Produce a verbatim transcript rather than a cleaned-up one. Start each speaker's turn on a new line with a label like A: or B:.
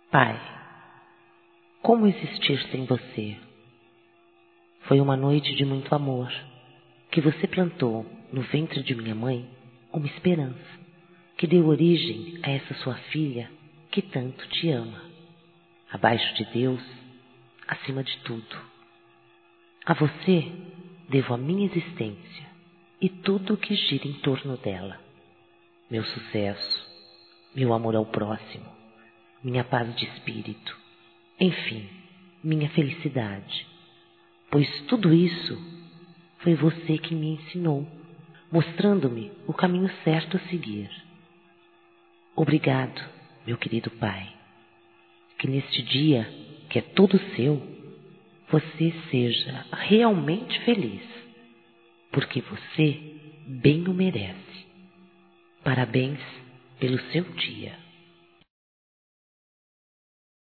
A: Pai, como existir sem você? Foi uma noite de muito amor, que você plantou no ventre de minha mãe uma esperança, que deu origem a essa sua filha que tanto te ama. Abaixo de Deus, acima de tudo. A você devo a minha existência e tudo o que gira em torno dela. Meu sucesso, meu amor ao próximo, minha paz de espírito, enfim, minha felicidade. Pois tudo isso foi você que me ensinou, mostrando-me o caminho certo a seguir. Obrigado, meu querido Pai, que neste dia, que é todo seu, você seja realmente feliz, porque você bem o merece. Parabéns pelo seu dia.